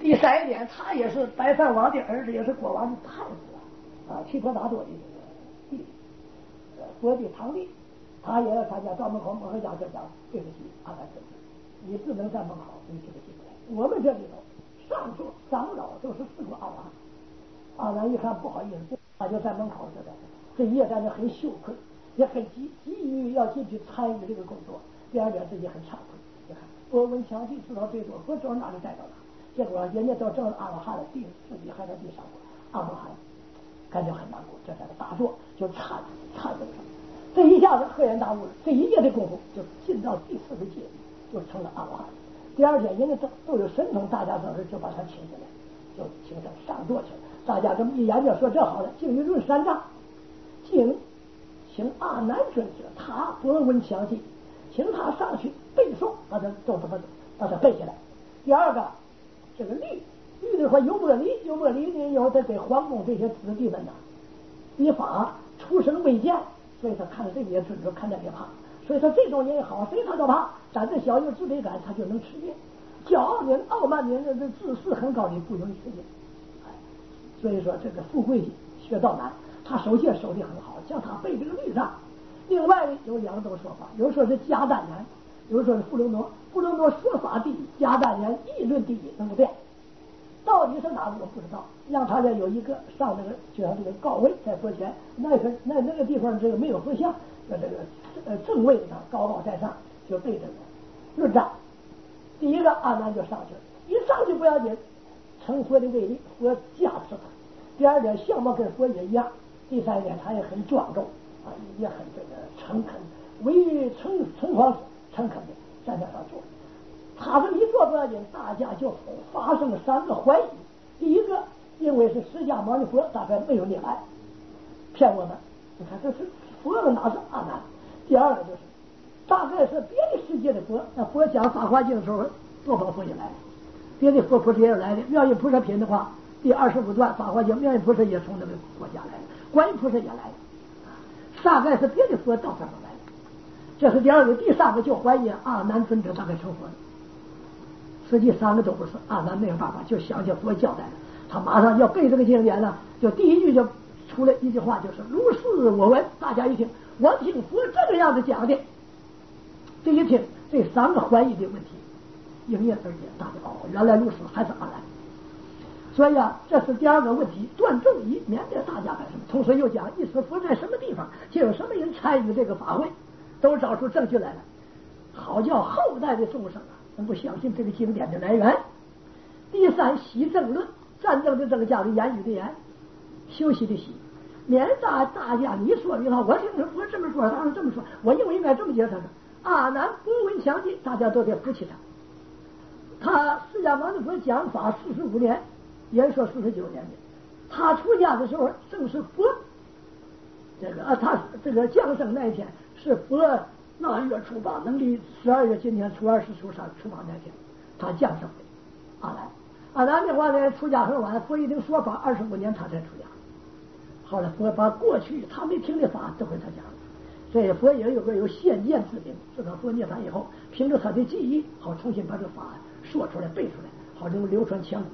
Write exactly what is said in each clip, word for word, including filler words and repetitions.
第三一点，他也是白饭王的儿子，也是国王的太子啊，提婆达多的弟弟，佛的堂弟，他也要参加赵门口摩诃迦这讲对不起阿难尊者，你不能在门口，你对不起不来。我们这里头上座长老都是四个阿难，阿难一看不好意思，他就在门口这在这一夜在那很羞愧，也很急急于要进去参与这个工作。第二点自己很惭愧，你看我闻强记知道最多，我走哪里带到哪，结果人家都证了阿罗汉了，地自己还在地上过阿罗汉，感觉很难过，这在这打坐就颤颤抖上，这一下子赫然大悟了，这一夜的功夫就进到第四个界，就成了阿罗汉。第二天人家都都有神通，大家当时就把他请进来，就请他上座去了。大家这么一研究说这好了，经一论三藏，经请阿难尊者，他博闻强记，请他上去背诵，把他都把他把他背下来。第二个，这个律律的话优波离，优波离呢有得给皇宫这些子弟们呐，依法出生未见，所以他看着这个也尊重，看着也怕，所以说这种人也好，谁他都怕，长得小有自卑感，他就能吃定。骄傲的人、傲慢的人，这自视很高的不容易吃定。所以说这个富贵学道难，他首先守得很好，叫他背这个律藏。另外有两种说法，有说是迦丹言，有说是富罗罗。富罗罗说法第一，迦丹言议论第一，能够变。到底是哪个我不知道，让他家有一个上那个就像这个高位在佛前，那个那那个地方这个没有佛像，在这个呃正位上高高在上，就对这个论藏。第一个阿难就上去了，一上去不要紧，成佛的威力，佛加持他。第二点相貌跟佛也一样，第三点他也很庄重啊，也很这个诚恳，为诚诚惶诚恳的站在上坐。他这么一坐不要紧，大家就发生了三个怀疑。第一个，因为是释迦牟尼佛，大概没有你来骗我们，你看这是佛的哪是阿难？第二个就是大概是别的世界的佛，那佛讲法华经的时候，多宝佛也来了，别的佛菩萨也有来的。妙音菩萨品的话，第二十五段法华经，妙音菩萨也从那个国家来的，观音菩萨也来了，大概是别的佛到这儿来的。这是第二个。第三个就怀疑阿难尊者大概成佛了，实际三个都不是。阿难没有办法，就想起佛交代了，他马上要背这个经典了，就第一句就出来一句话，就是如是我闻。大家一听，我听佛这个样子讲的，这一听这三个怀疑的问题迎刃而解，大家哦，原来如是，还是阿难。所以啊，这是第二个问题，断众疑，免得大家干什么。同时又讲一时佛在什么地方，就有什么人参与这个法会，都找出证据来了，好叫后代的众生啊能够相信这个经典的来源。第三，习正论，战争的正，讲的言语的言，休息的息，免大大家你说你好，我听着佛这么说，他是这么说，我认为应该这么解释。阿难博闻强记，大家都得服气他。他释迦牟尼佛讲法四十五年，也说四十九年的。他出家的时候正是佛这个啊，他这个降生那一天是佛腊月初八，农历十二月今天初二十初三初八那天，他降生的阿难。阿难的话呢，出家很晚，佛一定说法二十五年他才出家。后来佛把过去他没听的法都给他讲了。所以佛也有个有先见之明，知道佛涅槃以后，凭着他的记忆，好重新把这个法说出来、背出来，好能流传千古。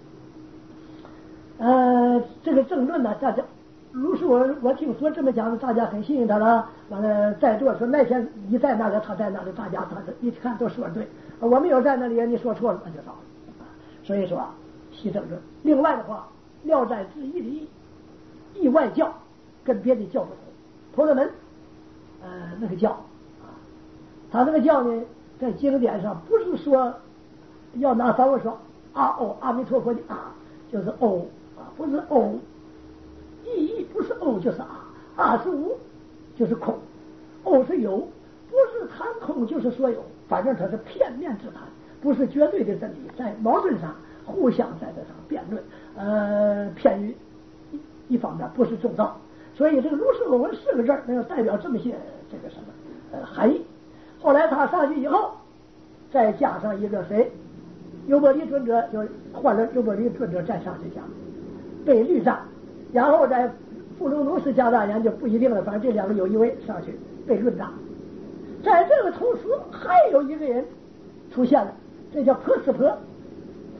呃，这个正论呢，大家如是我我听佛这么讲，大家很信任他了。完了，在座说那天你在那里，他在那里，大家他一看都说对。我没有在那里，你说错了，那就糟了。所以说啊，习正论。另外的话，《聊斋志异》的异，异外教跟别的教不同。婆罗门。呃，那个教啊，他那个教呢，在经典上不是说要拿梵文说啊哦阿弥陀佛的啊，就是哦啊，不是哦，意义不是哦就是啊，啊是无就是空，哦是有，不是谈空就是说有，反正它是片面之谈，不是绝对的真理，在矛盾上互相在这上辩论，呃，偏于一一方面，不是中道。所以这个如是我闻四个字能够代表这么些这个什么呃含义。后来他上去以后，再加上一个谁，优波离尊者，就换了优波离尊者再上去讲背律藏，然后在富卢卢氏迦大言就不一定了，反正这两个有一位上去背论藏。在这个同时，还有一个人出现了，这叫婆斯婆。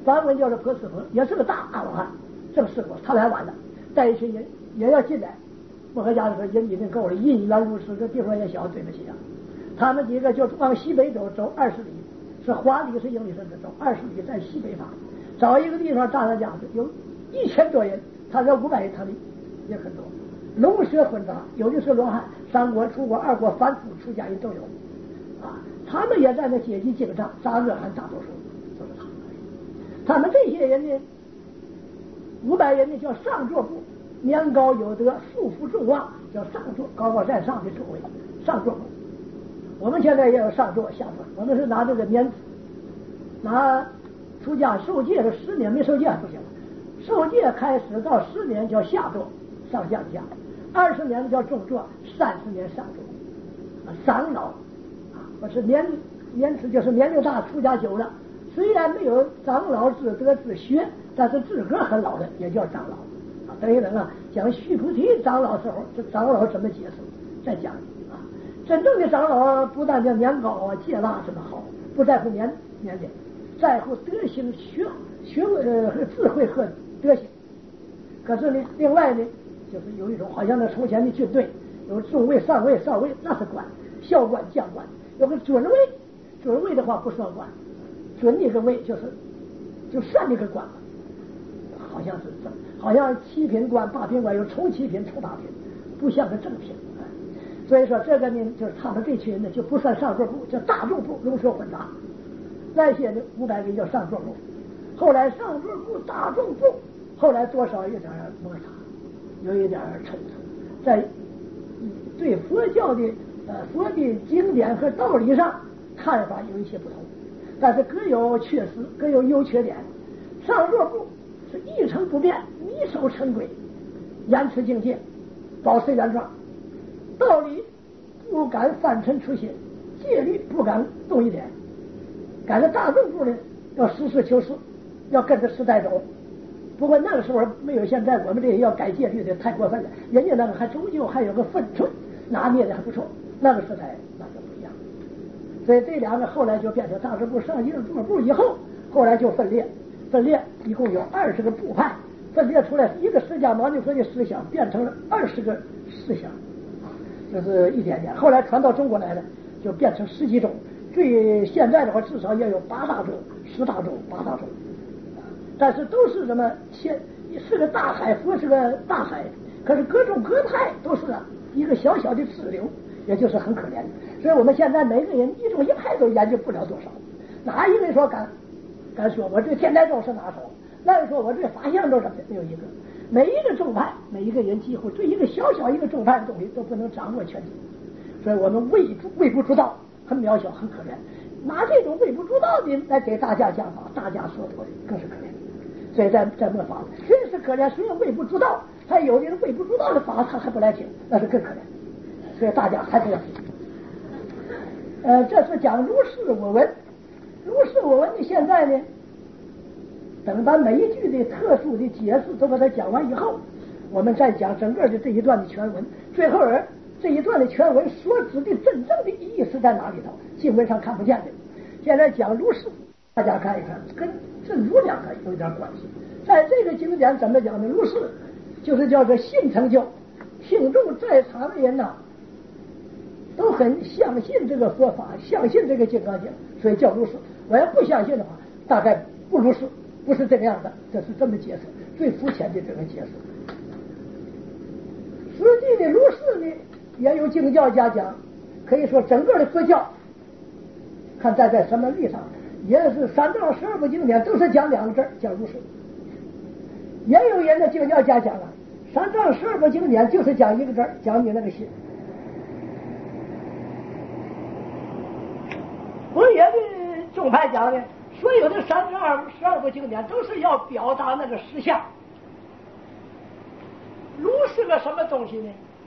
梵文叫做婆斯佛，也是个大阿罗汉，正式过，他来晚了，带一群人也要进来。莫轲家就说人已经够了，印元如是，这地方也小，对不起啊。他们几个就往西北走，走二十里，是华里是英里甚至走二十里，在西北方找一个地方扎上架子，有一千多人，他说五百人，他们也很多，龙蛇混杂，有的是罗汉，三国、楚国、二国反腐出家人都有啊。他们也在那阶级竞争，扎热汗大多数都是他们。他们这些人呢，五百人呢叫上座部，年高有德，束缚众望，叫上座，高高在上的座位，上座部。我们现在也有上座下座，我们是拿这个年资，拿出家受戒的十年没受戒不行，受戒开始到十年叫下座，上下下，二十年叫中座，三十年上座，长老啊，我是年年资就是年龄大，出家久了，虽然没有长老之德之学，但是资格很老的也叫长老啊。等于人啊讲须菩提长老时候，这长老怎么解释？再讲。真正的长老不但叫年高啊、戒腊这么好，不在乎年年龄，在乎德行、学学呃和智慧和德行。可是呢，另外呢，就是有一种好像那从前的军队有中尉、上尉、少尉，那是官，校官、将官，有个准尉，准尉的话不算官，准一个尉就是就算一个官了，好像是这，好像七品官、八品官有从七品、从八品，不像个正品。所以说这个呢，就是他们这群人呢就不算上座部，叫大众部，龙蛇混杂。那些呢五百人叫上座部，后来上座部、大众部，后来多少有点摩擦，有一点冲突，在对佛教的呃佛的经典和道理上看法有一些不同，但是各有缺失，各有优缺点。上座部是一成不变，迷守成规，严持境界，保持原状。道理不敢犯尘出心，戒律不敢动一点。赶着大众部呢，要实事求是，要跟着时代走。不过那个时候没有现在我们这要改戒律的太过分了，人家那个还终究还有个分寸，拿捏的还不错。那个时代那就不一样。所以这两个后来就变成大众部、上应座部以后，后来就分裂，分裂一共有二十个部派，分裂出来一个释迦牟尼佛的思想变成了二十个思想。就是一点点，后来传到中国来了，就变成十几种。最现在的话，至少也有八大种、十大种、八大种。但是都是什么？现是个大海，佛是个大海，可是各种各派都是一个小小的支流，也就是很可怜的。所以我们现在每个人一种一派都研究不了多少，哪一个人说敢敢说我这天台宗是哪首？那人说我这法相宗什么的，没有一个。每一个宗派，每一个人几乎对一个小小一个宗派的东西都不能掌握全局，所以我们微微不足道，很渺小，很可怜。拿这种微不足道的来给大家讲法，大家所得的更是可怜。所以在在末法，谁是可怜？虽然微不足道，他有的人微不足道的法，他还不来听，那是更可怜。所以大家还是要听。呃，这是讲如是我闻，如是我闻的现在呢？等把每一句的特殊的解释都把它讲完以后，我们再讲整个的这一段的全文。最后儿这一段的全文所指的真正的意思在哪里头？经文上看不见的。现在讲如是，大家看一看，跟这如两个有点关系。在这个经典怎么讲的？如是就是叫做信成就，听众在场的人呐，都很相信这个佛法，相信这个金刚经，所以叫如是。我要不相信的话，大概不如是。不是这个样的，这是这么解释，最肤浅的这个解释。实际的如是呢，也有经教家讲，可以说整个的佛教，看站在什么立场，也是三藏十二部经典都是讲两个字，讲如是。也有人的经教家讲了，三藏十二部经典就是讲一个字，讲你那个心。我也的宗派讲的。所有的三十二十二部经典都是要表达那个实相。如是个什么东西呢？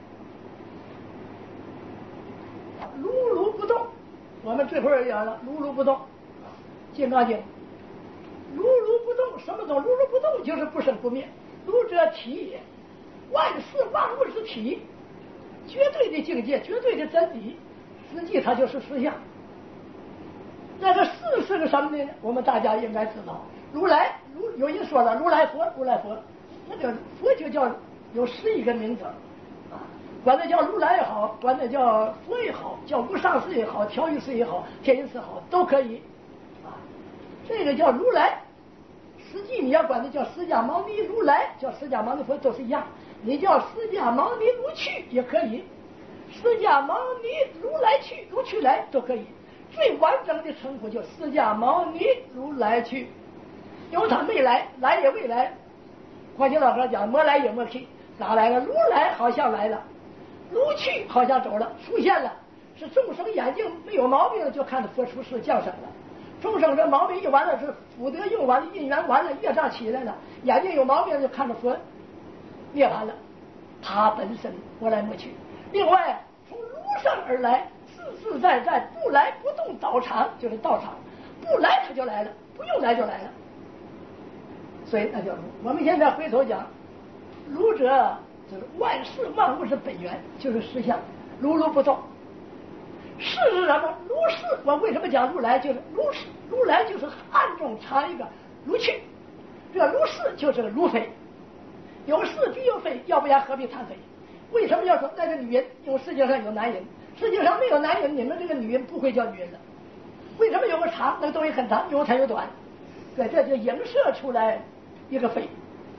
如如不动。我们这会儿讲了，如如不动，金刚经。如如不动，什么动？如如不动就是不生不灭。如者体也，万事万物之体，绝对的境界，绝对的真理，实际它就是实相。 那个四是个什么呢？我们大家应该知道，如来如有人说了，如来佛，如来佛，那个佛就叫有十一个名字啊，管它叫如来也好，管它叫佛也好，叫无上师也好，调御师也好，天人师好，都可以啊。这个叫如来，实际你要管它叫释迦牟尼如来，叫释迦牟尼佛都是一样，你叫释迦牟尼如去也可以，释迦牟尼如来去，如去来都可以。最完整的称呼就释迦牟尼如来去，因为他没来，来也未来。环境老和尚讲，没来也没去，哪来了？如来好像来了，如去好像走了，出现了。是众生眼睛没有毛病，就看着佛出世降生了。众生这毛病一完了，是福德用完了，因缘完了，业障起来了，眼睛有毛病就看着佛涅槃了。他本身不来没去。另外，从如上而来。自自在在，不来不动道场就是道场，不来他就来了，不用来就来了，所以那叫如。我们现在回头讲，如者就是万事万物是本源，就是实相，如如不动。是是什么？如是。我为什么讲如来？就是如是，如来就是暗中藏一个如去，这如是就是如非，有是必有非，要不然何必谈非？为什么要说那个女人？因为世界上有男人。世界上没有男人，你们这个女人不会叫女人的。为什么有个长？那个东西很长，因为它有短，对，这就映射出来一个非。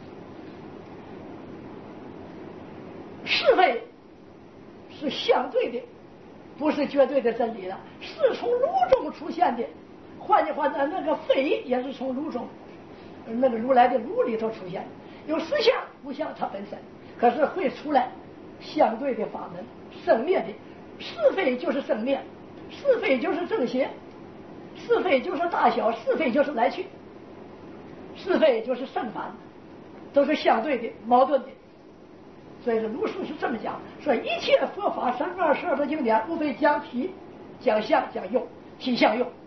是非是相对的，不是绝对的真理了，是从如中出现的。换句话说，那个非也是从如中，那个如来的如里头出现，有实相不像它本身，可是会出来相对的法门，生灭的。是非就是生灭，是非就是正邪，是非就是大小，是非就是来去，是非就是正反，都是相对的、矛盾的。所以说，儒术是这么讲，说一切佛法三十二十二部经典，无非讲体、讲相、讲用，体相用，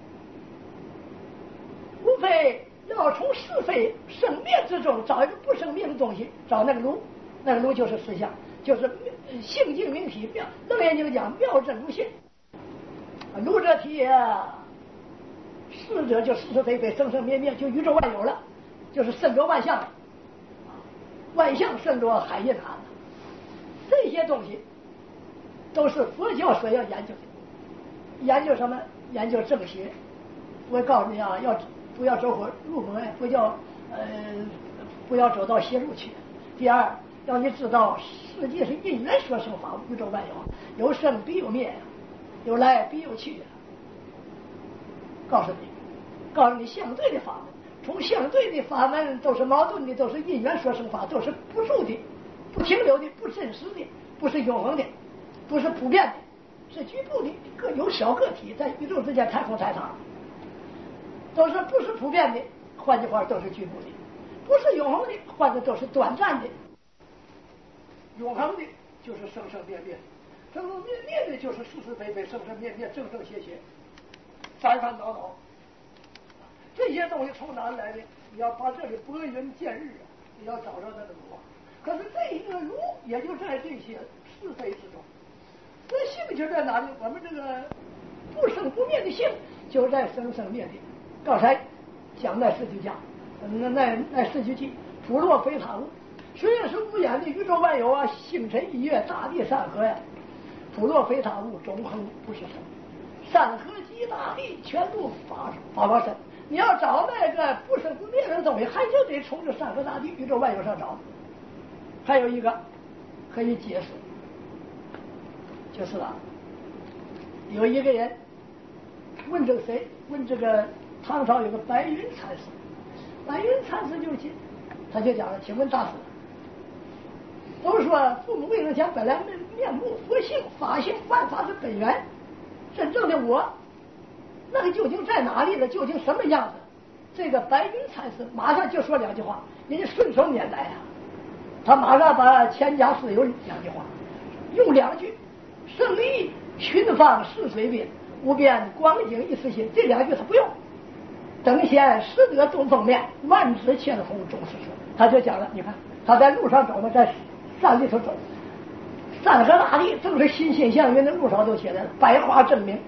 无非要从是非生灭之中找一个不生灭的东西，找那个如，那个如就是实相。就是性净明体妙，楞严经讲妙真如性，如者体也，是者就是是非非，生生灭灭，就宇宙万有了，就是胜着万象了，万象胜着海印海，这些东西都是佛教所要研究的。研究什么？研究正邪。我告诉你啊，要不要走火入魔，不要呃不要走到邪路去。第二，让你知道世界是因缘所生法，宇宙万有有生必有灭，有来必有去。告诉你，告诉你相对的法门，从相对的法门都是矛盾的，都是因缘所生法，都是不住的、不停留的、不真实的，不是永恒的，不是普遍的，是局部的，各有小个体在宇宙之间太空踩踏，都是不是普遍的，换句话都是局部的，不是永恒的，换的都是短暂的。永恒的就是生生灭灭，生生灭灭的就是是是非非，生生灭灭，正正邪邪，烦烦恼恼。这些东西从哪来的？你要把这里拨云见日啊，你要找着那个如。可是这一个如也就在这些是非之中。这性就在哪里？我们这个不生不灭的性就在生生灭灭。刚才讲那四句讲，那那那四句记，普落非他物。虽然是无眼的宇宙万有啊，星辰一月，大地山河呀，普落非他物，永恒不是生。山河及大地全部法法法身。你要找那个不生不灭的东西，还就得从这山河大地、宇宙万有上找。还有一个可以解释，就是啊，有一个人问这个谁？问这个唐朝有个白云禅师，白云禅师就去，他就讲了，请问大师，都说父母未生前本来面面目佛性法性万法是本源，真正的我，那个究竟在哪里了？究竟什么样子？这个白云禅师马上就说两句话，人家顺手拈来啊，他马上把钱家四有两句话，用两句，圣意群芳逝水滨，无边光景一丝心，这两句他不用。等闲识得东风面，万紫千红终是说。他就讲了，你看他在路上走嘛，在山里头走，山河大地正是欣欣向荣的路上都写来了，百花争鸣，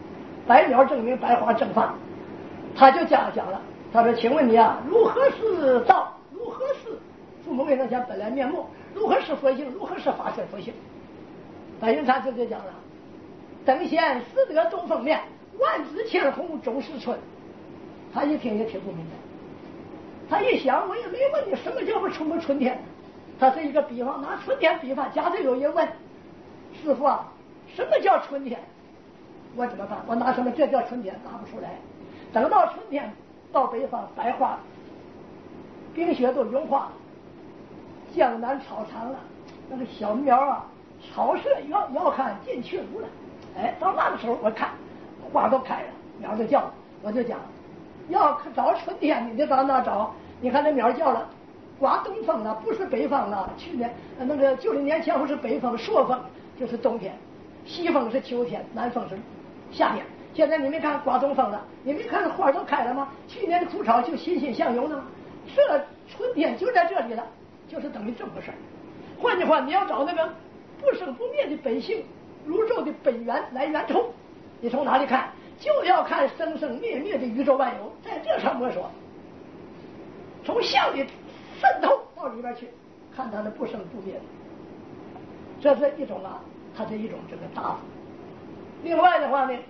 白鸟正明，白花正放。他就这样讲了，他说：“请问你啊，如何是道？如何是父母为他讲本来面目？如何是佛性？如何是法身佛性？”白云禅师就讲了：“等闲识得东风面，万紫千红终是春。”他一听也听不明白，他一想，我也没问你什么叫不春不春天。他是一个比方，拿春天比方。假设有人问师傅啊，什么叫春天？我怎么办？我拿什么？这叫春天？拿不出来。等到春天到北方，白花冰雪都融化了，江南草长了，那个小苗啊，草色遥遥看近去无了。哎，到那个时候我看花都开了，鸟都叫了，我就讲，要找春天你得到那找。你看这鸟叫了，刮东风了，不是北风了。去年那个九零年前后是北风，朔风就是冬天，西风是秋天，南风是夏天。现在你没看刮东风了，你没看花都开了吗？去年的枯草就欣欣向荣的吗？这春天就在这里了，就是等于这么个事儿。换句话，你要找那个不生不灭的本性，宇宙的本源来源头，你从哪里看？就要看生生灭灭的宇宙万有，在这上摸索，从相里渗透到里边去，看它的不生不灭的。这是一种啊，它是一种这个答复。另外的话呢，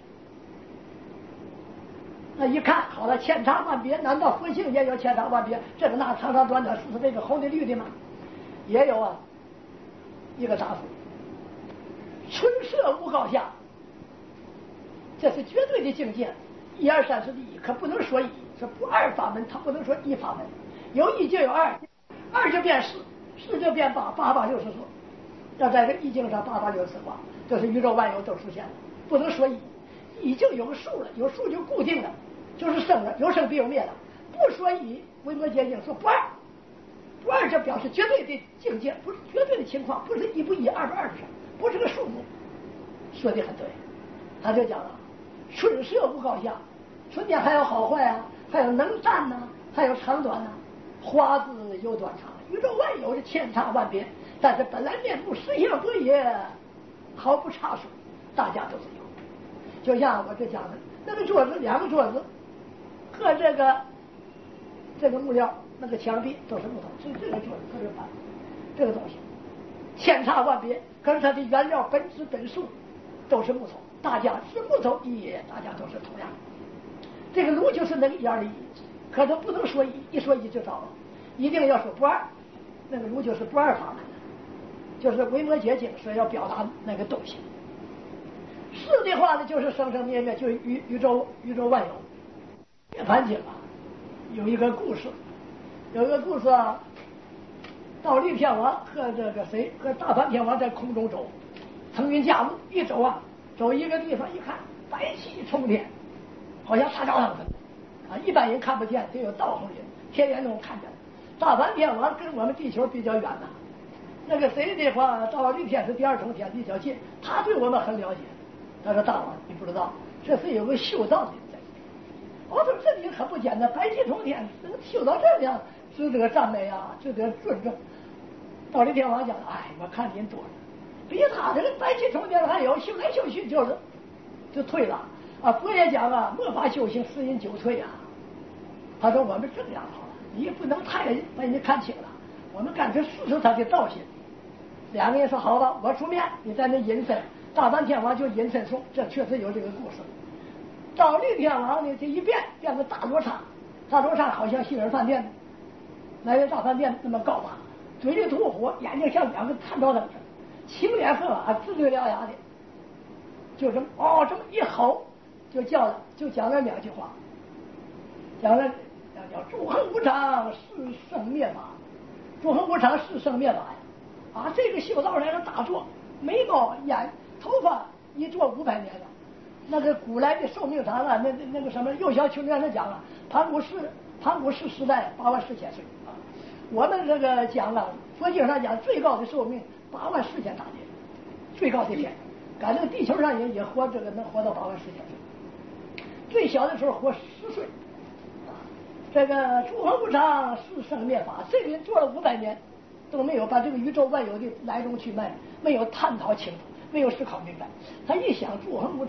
那一看好了，千差万别，难道佛性也有千差万别？这个那长长短短，是是这个红的绿的吗？也有啊，一个答复：春色无高下，这是绝对的境界。一二三四的一，可不能说一，是不二法门，它不能说一法门。有一就有二，二就变四，四就变八，八八六十四。要在这易经上八八六十四卦，这是宇宙万有都出现了，不能说一，一就有个数了，有数就固定了，就是生了，有生必有灭了。不说一，维摩诘经说不二，不二就表示绝对的境界，不是绝对的情况，不是一不一，二不二的事，不是个数目。说的很对，他就讲了，春色无高下，春天还有好坏啊，还有能战呐、啊，还有长短呐、啊，花字有短长，宇宙万有是千差万别，但是本来面目实相不也，毫不差数，大家都是有。就像我这讲的，那个桌子，两个桌子和这个这个木料，那个墙壁都是木头，所以这个桌子和这个板，这个东西千差万别，可是它的原料本质本素都是木头，大家是木头一，大家都是同样。这个炉就是那个一二的一，可都不能说一，一说一就糟了，一定要说不二。那个炉就是不二法门，就是维摩诘经所要表达那个东西。四的话呢，就是生生灭灭，就是宇宇宙宇宙万有。涅槃经啊，有一个故事，有一个故事啊，倒立天王和这个谁和大梵天王在空中走，腾云驾雾一走啊，走一个地方一看，白气冲天，好像大教堂似的啊，一般人看不见，只有道行人天眼中看见。大梵天王跟我们地球比较远呐、啊，那个谁的话，倒立天是第二重天比较近，他对我们很了解。他说：“大王，你不知道，这是有个修道的人在。”我说：“这里可不简单，白气冲天，能修到这样，值得赞美啊，值得尊重。”倒立天王讲：“哎，我看您多了，比他这个白气冲天还有，修来修去就是就退了啊。佛也讲啊，末法修行，十因九退啊。”他说：“我们这样好了，你也不能太把人家看清了，我们干脆试试他的道心。”两个人说：“好吧，我出面，你在那隐身。”大梵天王就隐身送，这确实有这个故事。倒立天王呢，这一变变成大罗刹，大罗刹好像西尔饭店来人大饭店那么高吧，嘴里吐火，眼睛像两个探照灯似的，青脸色啊，龇龇獠牙的，就这么哦这么一吼，就叫了，就讲了两句话，讲了叫诸恒无常，是生灭法，诸恒无常，是生灭法呀！啊，这个修道来了打坐，眉毛眼。头发一做五百年了，那个古来的寿命长了，那那那个什么幼小青年的讲啊，盘古世盘古世时代八万四千岁啊。我们这个讲啊，佛经上讲最高的寿命八万四千大年，最高的天，赶这个地球上人也活这个能活到八万四千岁，最小的时候活十岁啊。这个诸恒无常，是生灭法，这个人做了五百年都没有把这个宇宙万有的来龙去脉没有探讨清楚。没有思考明白，他一想诸恒无常，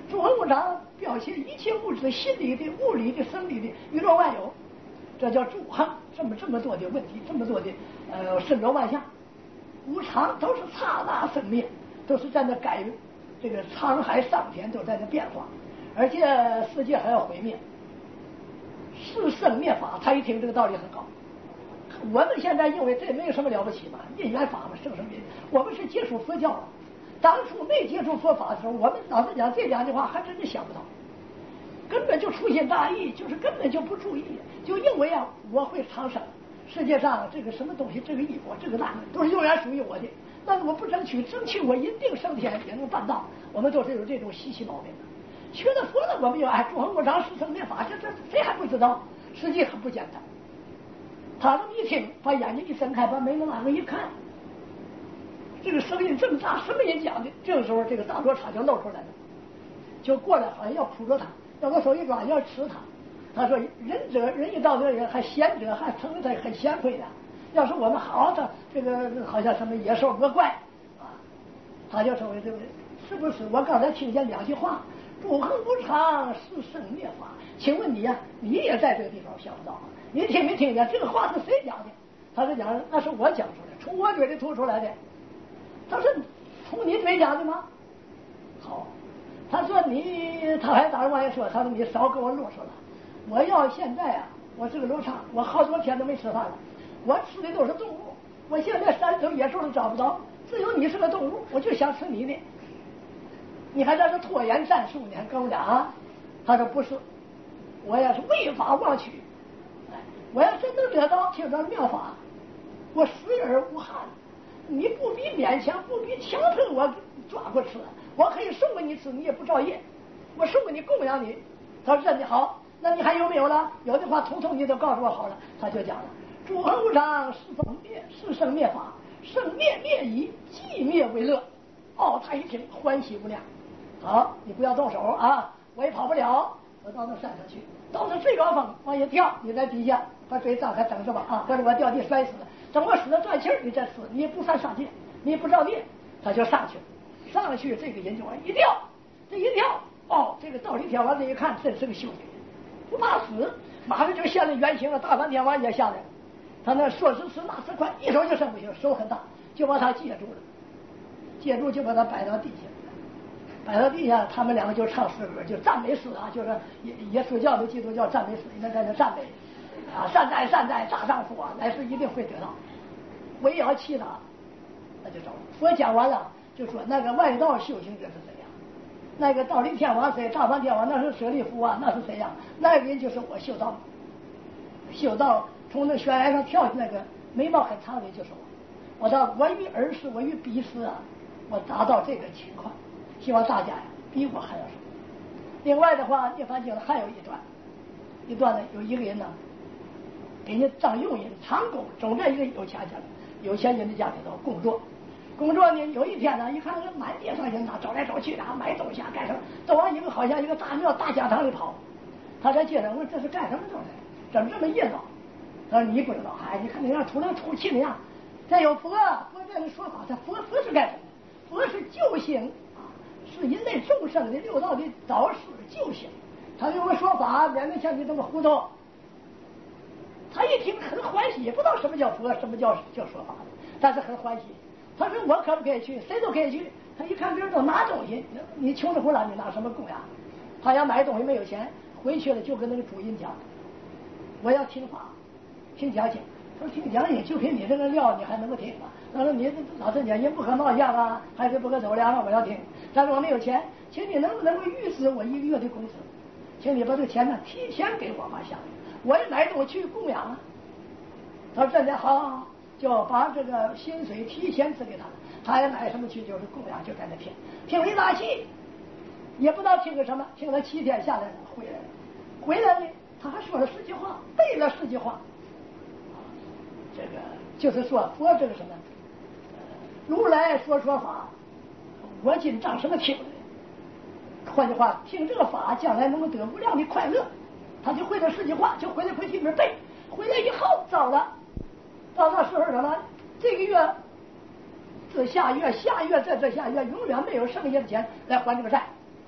诸行无常表现一切物质心理的、物理的、生理的宇宙万有，这叫诸行。这么这么多的问题，这么多的呃森罗万象，无常都是刹那生灭，都是在那改，这个沧海桑田都在那变化，而且世界还要毁灭，是生灭法。他一听这个道理很高。我们现在认为这没有什么了不起嘛，因缘法嘛，生生灭灭。我们是接触佛教了，当初没接触佛法的时候，我们老实讲这两句话还真是想不到，根本就粗心大意，就是根本就不注意，就认为啊我会长生，世界上这个什么东西，这个一果，这个那个都是永远属于我的，但是我不争取，争取我一定升天也能办到。我们都是有这种习气毛病的。学了佛了，我们有哎，诸行无常，是生灭法，这这谁还不知道？实际很不简单。他这么一听，把眼睛一睁开，把眉毛往上一看，这个声音这么大，什么人讲的？这个时候，这个大罗刹就露出来了，就过来，好像要扑着他，要把手一抓，要吃他。他说：“仁者，仁义道德人，还贤者，还称他很贤惠的。要是我们好的这个，好像什么野兽恶怪啊，他就说这个是不是？我刚才听见两句话：诸行无常，是生灭法。请问你呀、啊，你也在这个地方想不到啊？你听没听见？这个话是谁讲的？他是讲，那是我讲出来，从我嘴里吐出来的。他说从你嘴讲的吗？好，他说你，他还打着往下说，他说你少跟我啰嗦了。我要现在啊，我这个楼上，我好多天都没吃饭了，我吃的都是动物，我现在山头野兽都找不着，只有你是个动物，我就想吃你呢。你还在这拖延战术，你还跟我讲啊？他说不是，我要是违法妄取，我要真能得到听着妙法，我死而无憾，你不必勉强，不必强迫我抓过吃，我可以送给你吃，你也不照应，我送给你供养你。他说这你好，那你还有没有了？有的话统统你都告诉我好了。他就讲了：诸行无常，是生灭，是生灭法，生灭灭已，寂灭为乐。哦，他一听欢喜无量。好，你不要动手啊，我也跑不了，我到那山上去，到那最高峰往下跳，你在底下把嘴张开等着吧啊，或者我掉地摔死了，等我死了断气儿你再死，你也不算上去，你也不着地，他就上去了。上去这个人就往一跳，这一跳，哦，这个倒立天王这一看真是个修行人，不怕死，马上就现了原形了。大梵天王也下来了，他那说时迟那时快，一手就伸过去，手很大，就把他接住了，接住就把他摆到地下。摆到地下，他们两个就唱诗歌，就赞美诗啊，就是耶耶稣教的基督教赞美诗，你们在那赞美啊，善哉善哉大丈夫啊，来世一定会得到。唯要气他，那就走了。佛讲完了，就说那个外道修行者是谁呀？那个倒立天王谁？大梵天王那是舍利弗啊，那是谁呀？那个人就是我修道，修道从那悬崖上跳下那个眉毛很长的就是我。我到我与儿时，我与彼时啊，我达到这个情况。希望大家呀比我还要少。另外的话，涅槃经还有一段，一段呢，有一个人呢，给人张用人长工，总在一个有钱家有钱人的家里头工作。工作呢，有一天呢，一看那满街上人呐，走来走去的，买东西啊，干什么，都往一个好像一个大庙大讲堂里跑。他在街上问这是干什么东西？怎么这么热闹？他说你不知道，哎，你看那样土灵土气那样。再有佛，佛在那说法，他佛佛是干什么？佛是救星。是人类众生的六道的导师救星，他有个说法，免得像你这么糊涂。他一听很欢喜，也不知道什么叫佛，什么叫叫说法，但是很欢喜。他说我可不可以去？谁都可以去。他一看别人都拿东西，你穷的乎了，你拿什么供养？他要买东西没有钱，回去了就跟那个主人讲，我要听法，听讲经。他说听讲经就凭你这个料，你还能够听吗？他说你老实讲，人不可貌相啊，还是不可走量啊，我要听。但是我没有钱，请你能不能够预支我一个月的工资？请你把这个钱呢提前给我吧，下我也买东西去供养啊。他说真的好，就把这个薪水提前支给他，他也买什么去就是供养，就在那听，听了一大气，也不知道听个什么，听了七天下来了，回来了，回来呢他还说了十句话，背了十句话。这个就是说佛这个什么，如来说说法，我今仗什么听？换句话，听这个法，将来能够得无量的快乐。他就会这十句话，就回来回去边背，回来以后糟了，到那时候什么？这个月这下月，下月再这下月，永远没有剩下的钱来还这个债。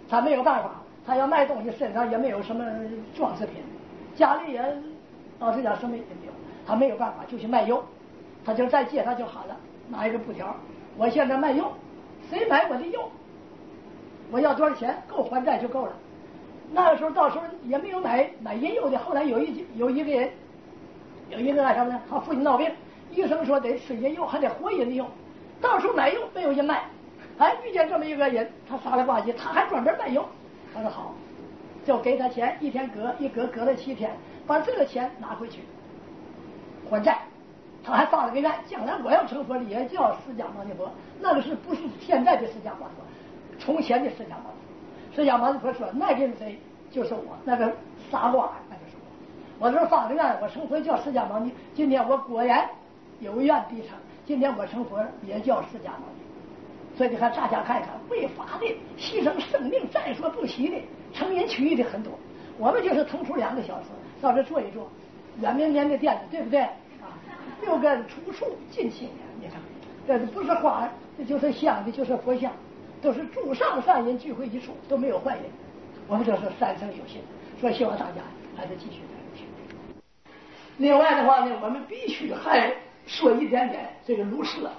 他没有办法，他要卖东西，身上也没有什么装饰品，家里也老实讲什么也没有，他没有办法就去卖油，他就在街上就喊了，拿一个布条，我现在卖油，谁买我的油，我要多少钱，够还债就够了。那个时候到时候也没有买买银油的，后来有一有一个人，有一个那什么呢，他父亲闹病，医生说得吃银油，还得活银的油，到时候买油没有人卖，哎，遇见这么一个人，他傻了吧唧，他还专门卖油，他说好，就给他钱，一天隔一隔隔了七天，把这个钱拿回去还债。他还发了个愿，将来我要成佛了，也叫释迦牟尼佛。那个是不是现在的释迦牟尼佛？从前的释迦牟尼佛。释迦牟尼佛说：“那个是谁？就是我，那个傻瓜，那就是我。我这发了愿，我成佛叫释迦牟尼。今天我果然有愿必成。今天我成佛也叫释迦牟尼。所以你看，大家看一看，为法的牺牲生命，在所不惜的，成人取义的很多。我们就是腾出两个小时到这坐一坐，软绵绵的垫子，对不对？”六根处处尽清凉，你看，这不是花，这就是香的，就是佛像，都是诸上善人聚会一处，都没有坏人。我们这是三生有幸，所以希望大家还是继续在一起。另外的话呢，我们必须还说一点点这个如是。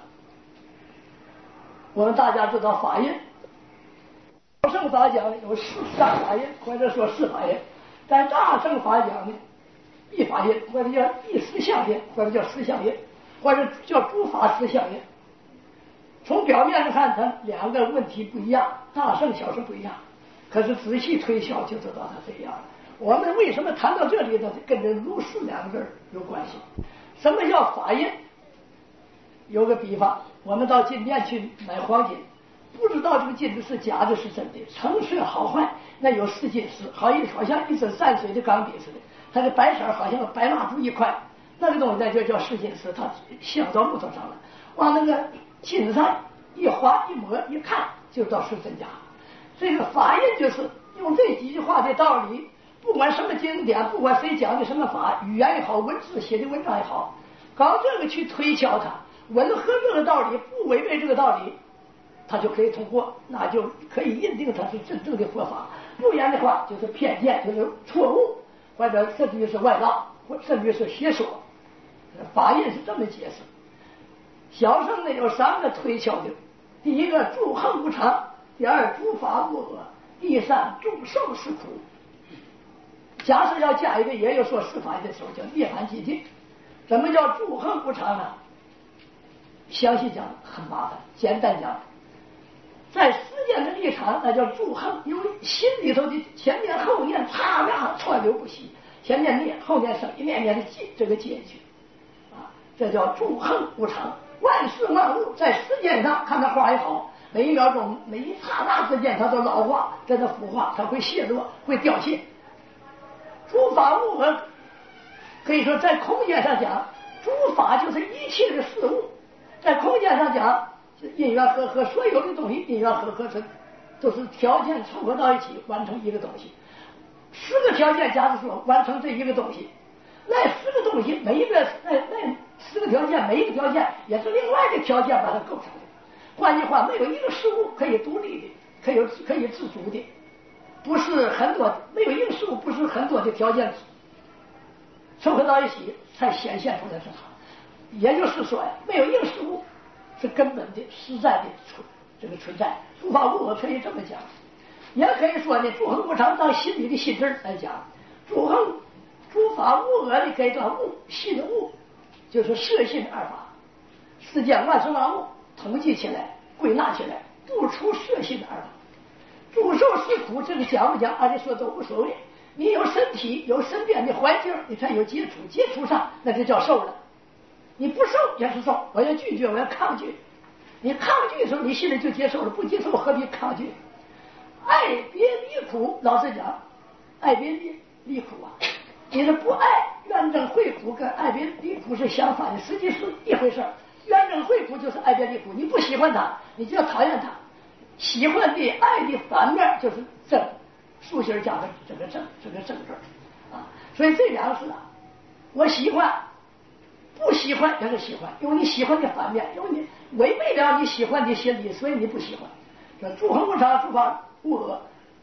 我们大家知道法印，小乘法讲有四三法印，或者说四法印，在大乘法讲呢。一法印，或者叫一实相印，或者叫实相印，或者叫诸法实相印。从表面上看，它两个问题不一样，大乘小乘不一样。可是仔细推敲就知道它这样。我们为什么谈到这里呢？跟这如是两个字有关系。什么叫法印？有个比方，我们到金店去买黄金，不知道这个金子是假的是真的，成色好坏，那有试金石，好一好像一支蘸水的钢笔似的。它的白色好像白蜡烛一块，那个东西呢就叫试金石，它镶到木头上了，往那个金上一划一抹一看就知道是真假。这个法印就是用这几句话的道理，不管什么经典，不管谁讲的什么法，语言也好，文字写的文章也好，搞这个去推敲它，吻合这个道理，不违背这个道理，它就可以通过，那就可以认定它是真正的佛法。不然的话就是偏见，就是错误，或者甚至是外道，或甚至是邪说。法印是这么解释。小乘呢有三个推敲的，第一个诸横无常，第二诸法无我，第三诸受是苦。假设要加一个也有说是法的时候，叫涅槃寂静。什么叫诸横无常呢？详细讲很麻烦，简单讲，在时间的立场，那叫诸横，因为心里头的前念后念擦亮川流不息，前念念后念生，一念念的接这个接去啊，这叫诸横无常。万事万物在时间上看它化也好，每一秒钟每一刹那之间它都老化，在这腐化，它会泄落，会掉谢。诸法无我，可以说在空间上讲，诸法就是一切的事物，在空间上讲，因缘和合，所有的东西因缘和合成，都是条件凑合到一起完成一个东西。十个条件加的说完成这一个东西，那十个东西每一个那那十个条件，每一个条件也是另外的条件把它构成的。换句话，没有一个事物可以独立的，可以可以自主的，不是很多，没有一个事物不是很多的条件凑合到一起才显现出来是它。也就是说呀，没有一个事物是根本的实在的存这个存在。诸法无我可以这么讲，也可以说呢，诸横无常当心里的心智来讲，诸横诸法无我的可以叫物，信物就是摄信二法，世间万事万物统计起来归纳起来不出摄信二法。诸受是苦，这个讲不讲按理说都无所谓，你有身体有身边的环境，你才有接触，接触上那就叫受了。你不受也是受，我要拒绝，我要抗拒。你抗拒的时候，你心里就接受了，不接受何必抗拒？爱别离苦，老实讲，爱别离离苦啊！你是不爱怨憎会苦，跟爱别离苦是相反的，实际是一回事。怨憎会苦就是爱别离苦，你不喜欢他，你就要讨厌他。喜欢的爱的反面就是憎，竖心加的这个憎，这个憎字啊。所以这两个是啊，我喜欢。不喜欢也是喜欢，因为你喜欢的反面，因为你违背了你喜欢的心理，所以你不喜欢。这诸横无常，诸法无我，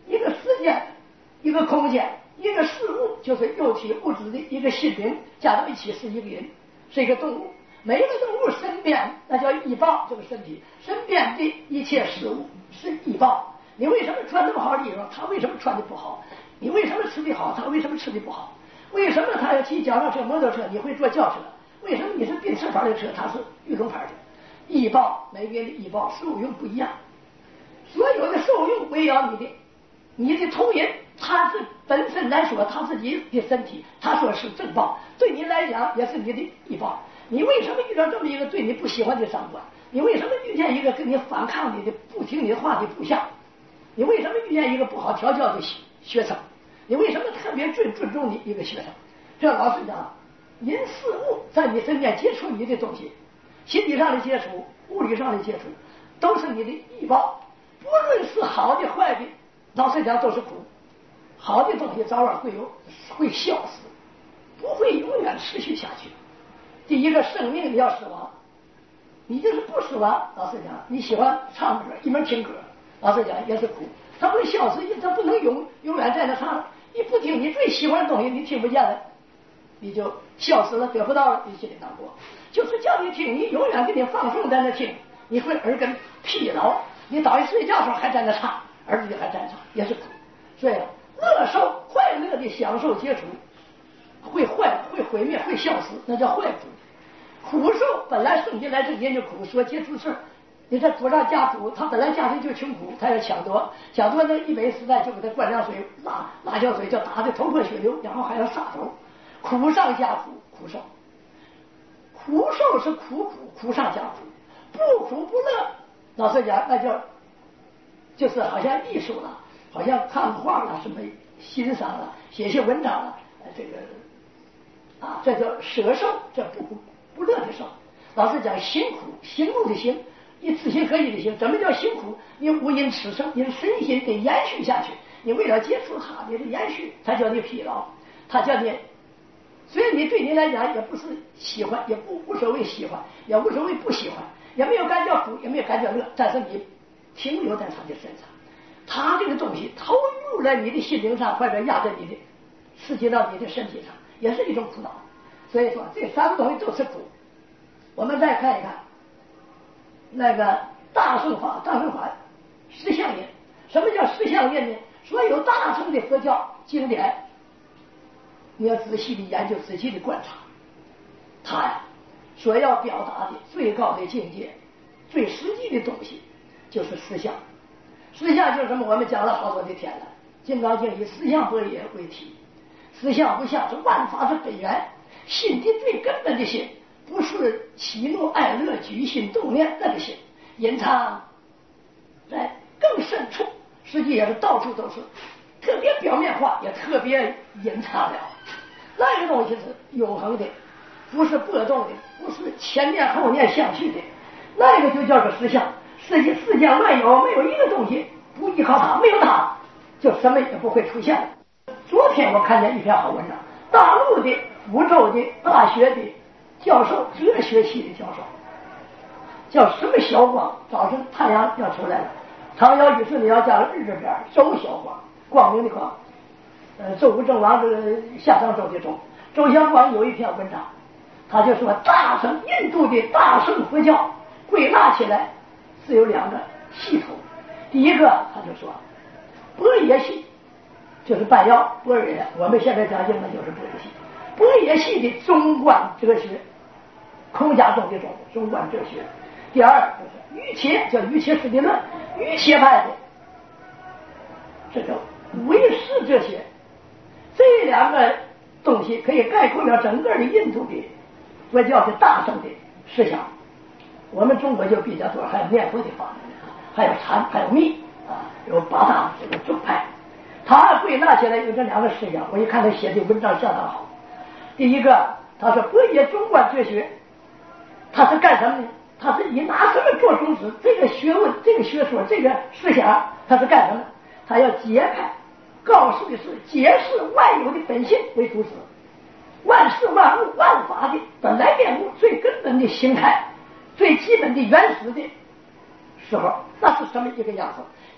一个时间，一个空间，一个事物，就是有体物质的一个心灵加到一起是一个人，是一个动物。每一个动物身边那叫医报，这个身体身边的一切事物是医报。你为什么穿这么好的衣服，他为什么穿的不好？你为什么吃的好，他为什么吃的不好？为什么他要骑脚踏车、摩托车，你会坐轿车？为什么你是宾士牌的车，他是裕隆牌的？医报，每个人的医报受用不一样，所有的受用围绕你的你的同人，他是本身来说他自己的身体，他说是正报，对你来讲也是你的医报。你为什么遇到这么一个对你不喜欢的长官？你为什么遇见一个跟你反抗你的、不听你的话的部下？你为什么遇见一个不好调教的学生？你为什么特别尊尊重你一个学生？这老实讲，人事物在你身边接触你的东西，心理上的接触、物理上的接触，都是你的医报。不论是好的坏的，老实讲都是苦。好的东西早晚会有会消失，不会永远持续下去。第一个，生命要死亡，你就是不死亡。老实讲，你喜欢唱歌，一门听歌，老实讲也是苦，它会消失，它不能永永远在那唱。你不听你最喜欢的东西，你听不见了，你就消失了，得不到了，你心里难过。就是叫你听，你永远给你放松在那听，你会耳根疲劳，你早一睡觉的时候还在那唱，耳朵里还在唱，也是苦。所以乐受快乐的享受接触，会坏会毁灭会消失，那叫坏苦。苦受本来圣经来这研究苦，说接触事儿。你这主上家主，他本来家庭就穷苦，他要抢夺，抢夺那一没时代就给他灌凉水，辣辣椒水就打得头破血流，然后还要杀头，苦上加苦，苦受，苦受是苦苦，苦上加苦，不苦不乐。老实讲，那叫就是好像艺术了，好像看画了，什么欣赏了，写些文章了，这个啊，这叫舍受，这不不乐的受。老实讲，辛苦，行路的行。你知行合一的行，怎么叫辛苦？你无因此生，你的身心得延续下去。你为了接触它，你的延续，它叫你疲劳，它叫你，所以你对你来讲也不是喜欢，也不无所谓喜欢，也无所谓不喜欢，也没有感觉苦，也没有感觉乐，但是你停留在它的身上，它这个东西投入在你的心灵上，或者压在你的，刺激到你的身体上，也是一种苦恼。所以说，这三个东西都是苦。我们再看一看。那个大乘法，大乘法实相印。什么叫实相印呢？所有大乘的佛教经典，你要仔细的研究，仔细的观察，它呀所要表达的最高的境界、最实际的东西，就是实相。实相就是什么？我们讲了好多的天了。金刚经以实相般若为题，实相不相是万法之本源，心的最根本的心。不是喜怒哀乐、举心动念那个心，隐藏在更深处，实际也是到处都是，特别表面化，也特别隐藏了。那个东西是永恒的，不是波动的，不是前念后念相续的，那个就叫做实相。世界世间万有，没有一个东西不依靠它，没有它，就什么也不会出现。昨天我看见一篇好文章，大陆的、福州的、大学的。教授，哲学系的教授，叫什么小光？早晨太阳要出来了，唐尧禹舜的尧加了日字边，周小光，光明的光，呃，周武郑王这个夏商周的周。周小光有一篇文章，他就说大乘印度的大乘佛教归纳起来是有两个系统。第一个他就说般若系，就是半药般若，我们现在讲经的就是般若系。般若系的中观哲学，空家中的中中观哲学。第二就是瑜伽，叫瑜伽师地论，瑜伽派的这个唯识哲学。这两个东西可以概括了整个的印度的佛教的大乘的思想。我们中国就比较多，还有念佛的法门，还有禅，还有密啊，有八大这个宗派。他归纳起来有这两个思想，我一看他写的文章相当好。第一个，他说般若中观哲学，他是干什么呢？他是以拿什么做宗旨？这个学问、这个学说、这个思想，他是干什么？他要解开，告诉的是解释万有的本性为主旨，万事万物万法的本来面目、最根本的形态、最基本的原始的时候，那是什么一个样子？要把那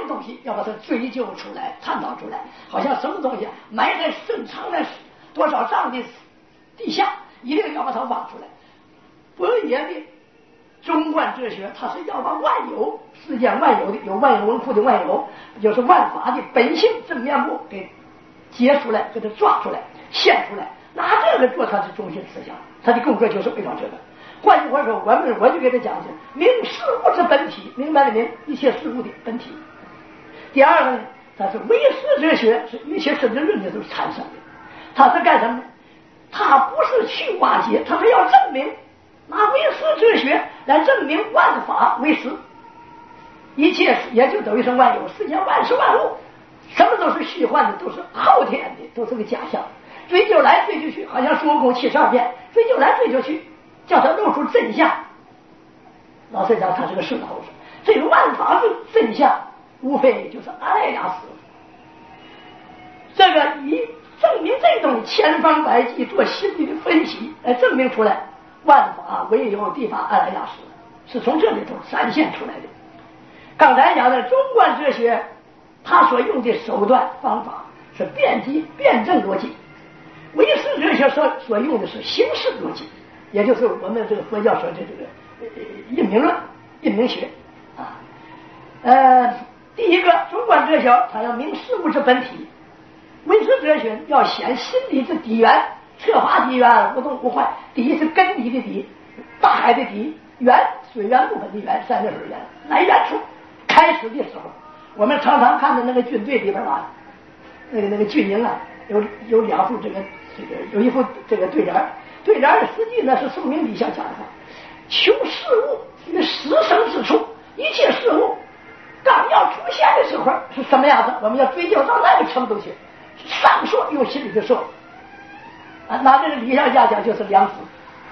的东西要把它追究出来、探讨出来，好像什么东西埋在深藏在多少丈的地下，一定要把它挖出来。伯爷的中观哲学，它是要把万有世间万有的有万有文库的万有，就是万法的本性真面目给揭出来，给它抓出来、现出来，拿这个做他的中心思想，他的功课就是为了这个。换句话说，我们我就给他讲的，明事物之本体，明白了明一切事物的本体。第二个呢，它是唯识哲学，是一切生之论的都是产生的。它是干什么呢？它不是去瓦解，它是要证明，拿唯识哲学来证明万法为实，一切也就等于是万有，世间万事万物，什么都是虚幻的，都是后天的，都是个假象。追究来追究去，好像孙悟空七十二变，追究来追究去，叫他露出真相。老师讲他是个顺口说，这个万法的真相，无非就是阿赖耶识。这个以证明这种千方百计做心理的分析，来证明出来万法唯有地法阿赖耶识，是从这里头展现出来的。刚才讲的中观哲学，他所用的手段方法是辩机辩证逻辑。唯识哲学所所用的是形式逻辑，也就是我们这个佛教说的这个呃印名论、印名学啊。呃，第一个中观哲学，它要明事物之本体；唯识哲学要显心理之底源，彻法底源，无动无坏。底是根底的底，大海的底；源水源部分的源，三个水源来源处。开始的时候，我们常常看的那个军队里边啊，那个那个军营啊，有有两副这个。这个有一副这个对联，对联的实际呢是宋明理想讲的话：求事物于始生之处，一切事物刚要出现的时候是什么样子，我们要追究到那个程度去。上说用心理的说啊，拿这个理想家讲就是良知。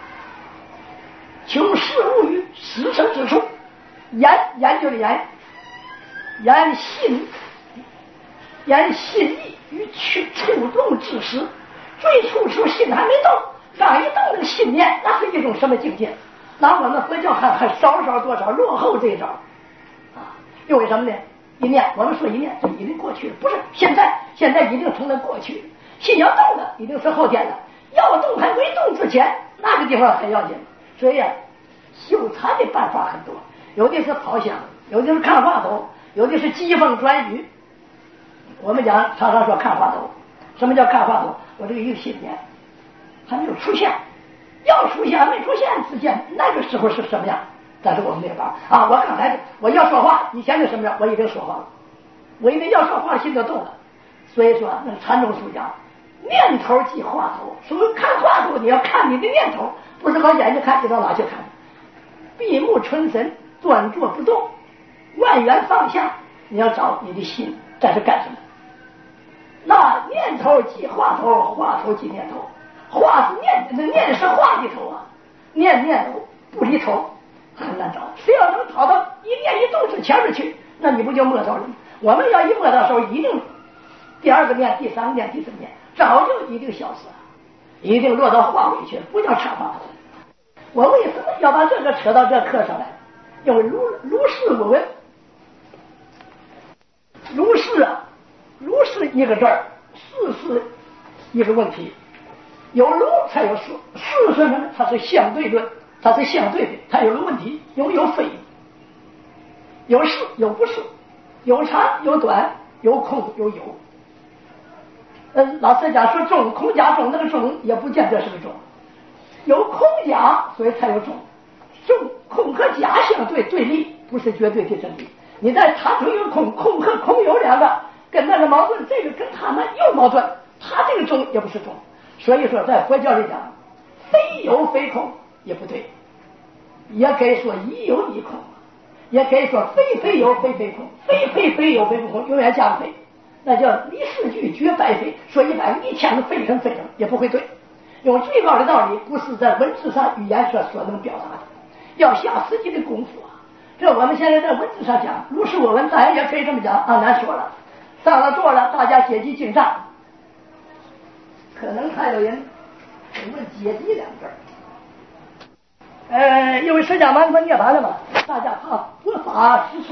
求事物于始生之处，研研究的研，研心研心意于去触动之时。最初时心还没动，刚一动那个信念，那是一种什么境界？拿我们佛教看还少少多少落后这一招啊！因为什么呢？一念，我们说一念，这已经过去了，不是现在，现在已经成了过去。心要动的，一定是后天的。要动还没动之前，那个地方很要紧。所以啊，修禅的办法很多，有的是跑香，有的是看话头，有的是疾风转雨。我们讲常常说看话头，什么叫看话头？我这个一个信念还没有出现，要出现没出现之间，那个时候是什么样？但是我们没法啊！我刚才我要说话，以前是什么样？我已经说话了，我一定要说话，心就动了。所以说，那禅宗书讲，念头即话头。所以看话头，你要看你的念头，不是往眼睛看，你到哪去看？闭目存神，端坐不动，万缘放下，你要找你的心在这干什么？那念头即话头，话头即念头，话是念，那念是话的头啊，念念头不离头，很难找。谁要能跑到一念一动之前面去，那你不就摸到了吗？我们要一摸到的时候，一定第二个念、第三个念、第四个念，早就一定消失了，一定落到话尾去，不叫扯话头。我为什么要把这个扯到这课上来？因为如如是我问，如是啊。如是一个字儿，是是一个问题，有如才有是，是是什么呢？它是相对论，它是相对的，它有个问题，有有非，有是有不是，有长有短，有空有有。嗯，老师讲说中空假中，那个中也不见得是个中，有空假，所以才有中。中空和假相对对立，不是绝对的真理。你在查出一个空，空和空有两个。跟那个矛盾，这个跟他们又矛盾，他这个中也不是中，所以说在佛教里讲，非有非空也不对，也可以说一有一空，也可以说非非有非非空，非非非有非非空，永远加非，那叫离四句绝百非，说一百一千个非成非成也不会对，因为最高的道理不是在文字上语言上所能表达的，要下实际的功夫啊。这我们现在在文字上讲，如是我闻，当然也可以这么讲，啊，难说了。上了座了，大家解题敬上，可能还有人问解题两个。呃，因为释迦牟尼佛涅槃了嘛，大家怕佛法失传，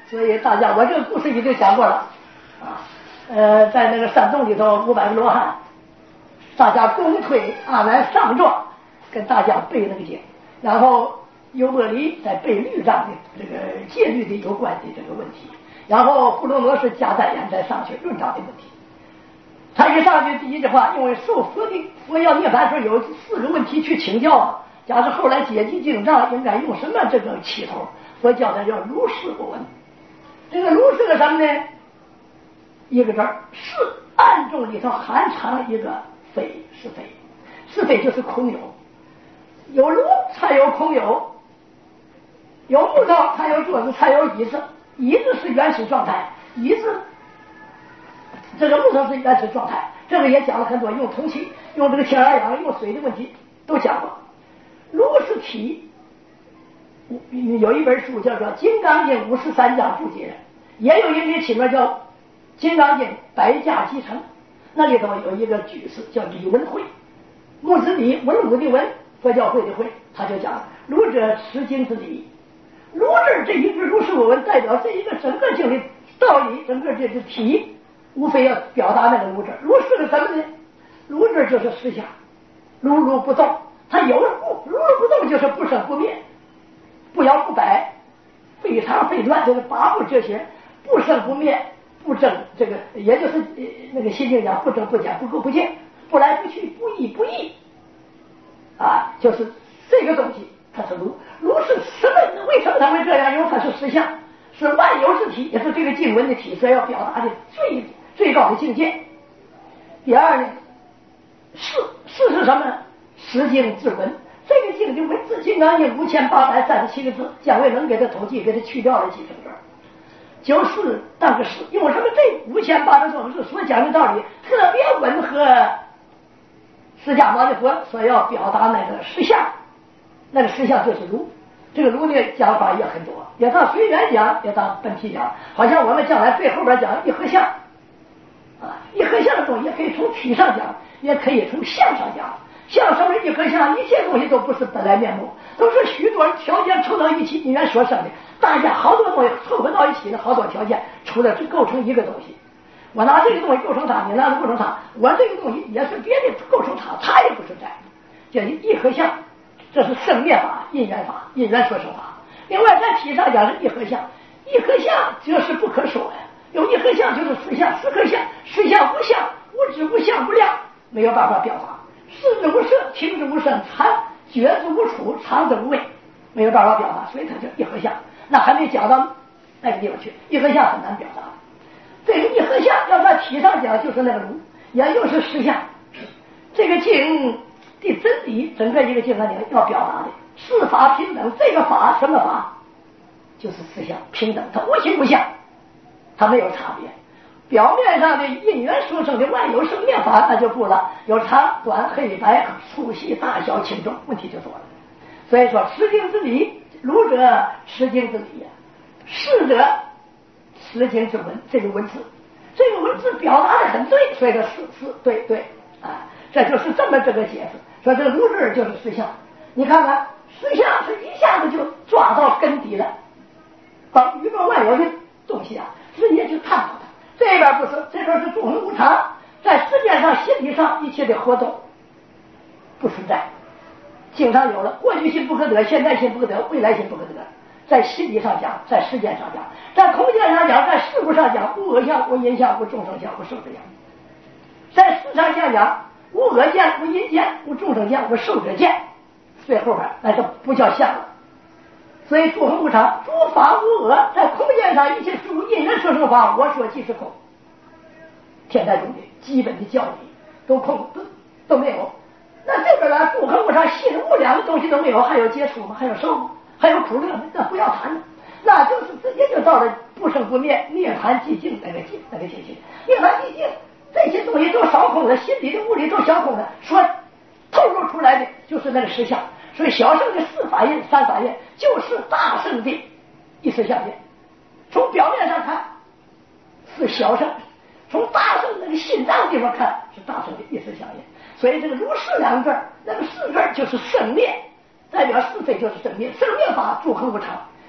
所以大家我这个故事已经讲过了啊。呃，在那个山洞里头，五百个罗汉，大家共推阿难上座，跟大家背那个经，然后优波离在背律章的这个戒律的有关的这个问题，然后富罗罗是加代言在上去论章的问题。他一上去第一句话，因为受佛的佛要涅槃时有四个问题去请教啊，假如后来解集经藏应该用什么这个起头，佛教他叫如是不闻。这个如是个什么呢？一个字儿是暗中里头含藏一个非，是非，是非就是空有，有如才有空有，有木头才有桌子才有椅子，椅子是原始状态，椅子这个木头是原始状态，这个也讲了很多，用铜器用这个天然氧用水的问题都讲过。如是体有一本书叫做《金刚经五十三讲注解》，也有一个起名叫《金刚经百家集成》，那里头有一个句式叫李文会，木子李，文武的文，佛教会的会，他就讲儒者持经之理。儒字这一个如是我闻代表这一个整个经的道理，整个这个体，无非要表达那个儒字。儒是个什么呢？儒字就是实相，如如不动，它有不如如不动就是不生不灭，不摇不摆，非常非乱，就是八不这些，不生不灭，不争，这个也就是那个心经讲不争不减，不垢不净，不来不去，不异不异啊，就是这个东西它是儒。儒是什么？为什么它会这样？因为它是实相，是万有之体，也是这个经文的体，所以要表达的最最高的境界。第二呢，是是是什么？实经之文，这个经的文字《金刚经》五千八百三十七个字，蒋维能给它统计，给它去掉了几成字，就是当个是。因为什么？这五千八百多个字所讲的道理，特别吻合释迦牟尼佛所要表达那个实相，那个实相就是儒。这个儒呢讲法也很多，也当随缘讲，也当本体讲。好像我们将来最后边讲一合相啊，一合相的东西也可以从体上讲，也可以从相上讲。相什么一合相，一切东西都不是本来面目，都是许多条件凑到一起因缘所生的。大家好多东西凑合到一起的好多条件，除了构成一个东西。我拿这个东西构成它，你拿它构成它，我这个东西也是别的构成它，它也不存在。叫一合相，这是生灭法、因缘法、因缘所生法。另外在体上讲是一合相，一合相这是不可说呀。有一合相就是实相，实合相，实相无相，无知无相无量，没有办法表达。视之无色，听之无声，常觉之无处，常之无味，没有办法表达，所以它叫一合相。那还没讲到那个地方去，一合相很难表达。这个一合相要在体上讲，就是那个儒，也就是实相。这个经的真理，整个一个经上讲要表达的四法平等。这个法什么法？就是实相平等，它无形无相，它没有差别。表面上的因缘所生的万有生灭法那就不了，有长短黑白粗细大小轻重，问题就多了。所以说持经之理，儒者持经之理，士者持经之文。这个文字，这个文字表达的很对，所以说是是对对啊，这就是这么这个解释。说这个儒字就是实相，你看看实相是一下子就抓到根底了，把宇宙万有的东西啊直接去探讨它。这边不是，这边是众生无常，在世界上心理上一切的活动不存在，经常有了过去心不可得，现在心不可得，未来心不可得。在心理上讲，在时间上讲，在空间上讲，在事物上讲，无我相，无因相，无众生相，无寿者相。在事上讲讲，无我见，无因见，无众生见，无寿者见。最后边那就不叫相了。所以诸行无常，诸法无我，在空间上一切事物因缘所生法，我说即是空。天台宗的基本的教理都空，都都没有。那这边呢，诸行无常，心物两个东西都没有，还有接触吗？还有受吗？还有苦乐吗？那不要谈了，那就是直接就到了不生不灭、涅槃寂静那个境那个境界。涅槃寂静，这些东西都烧空了，心里的物理都烧空了，说透露出来的就是那个实相。所以小圣的四法印、三法印就是大圣的一实相印。从表面上看是小圣，从大圣那个心脏地方看是大圣的一实相印。所以这个如是两个字，那个是字就是生灭，代表是非就是生灭。生灭法诸行无常，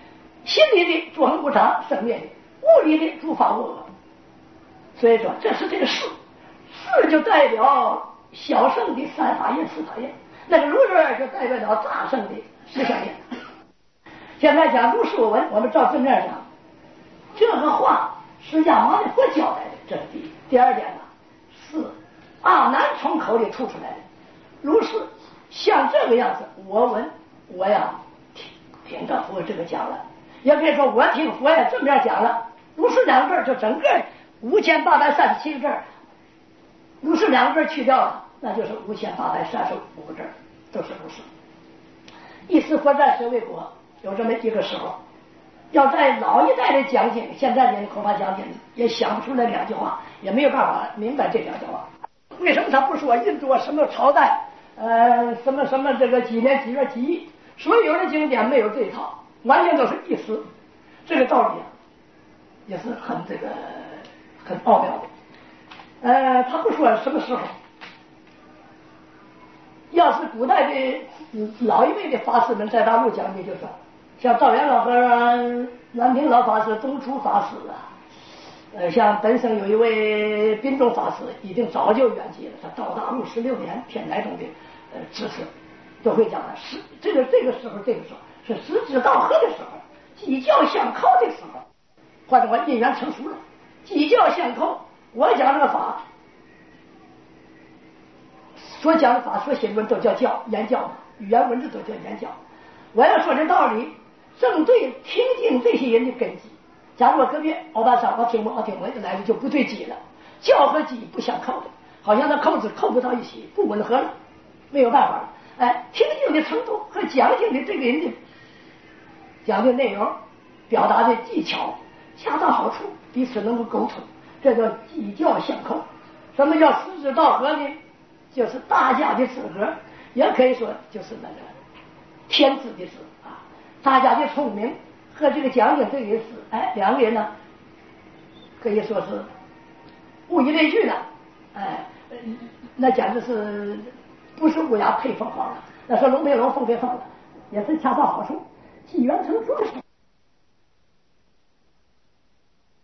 心里的诸恒无常生灭的，物理的诸法无我。所以说，这是这个事，事就代表小圣的三法印、四法印，那个如是就代表了大圣的十相印。现在讲如是我闻，我们照正面讲，这个话释迦牟尼佛交代的，这是第一。第二点呢，是阿难从口里吐出来的，如是像这个样子，我闻我呀听听着佛这个讲了，也可以说我听佛也正面讲了，如是两个字就整个五千八百三十七个字，如是两个字去掉了，那就是五千八百三十五个字，都是如是。一时佛在舍卫国有这么一个时候，要在老一代的讲经，现在人恐怕讲经也想不出来两句话，也没有办法明白这两句话。为什么他不说印度什么朝代，呃，什么什么这个几年几月几亿？所有的经典没有这一套，完全都是意思。这个道理啊，也是很这个很奥妙的。呃，他不说什么时候。要是古代的老一辈的法师们在大陆讲的，就说像道元老和南平老法师、东楚法师啊，呃，像本省有一位宾州法师，已经早就圆寂了。他到大陆十六年，天台中的呃知识都会讲的。是这个这个时候，这个时候是十指道合的时候，几教相靠的时候，或者我因缘成熟了，几教相靠。我讲这个法。所讲的法，所写的文都叫教，言教嘛，语言文字都叫言教。我要说这道理，正对听经这些人的根基。假如我隔壁敖大山、敖听闻、敖听闻来的就不对机了，教和机不相靠的，好像那扣子扣不到一起，不吻合了，没有办法了。哎，听经的程度和讲经的这个人的讲的内容、表达的技巧恰到好处，彼此能够沟通，这叫机教相扣。什么叫十指道合呢？就是大家的资格，也可以说就是那个天资的事啊。大家的聪明和这个讲经这个事，哎，两个人呢，可以说是物以类聚了。哎，那简直是不是乌鸦配凤凰了，那是龙配龙，凤配凤了，也是恰到好处，机缘成熟的。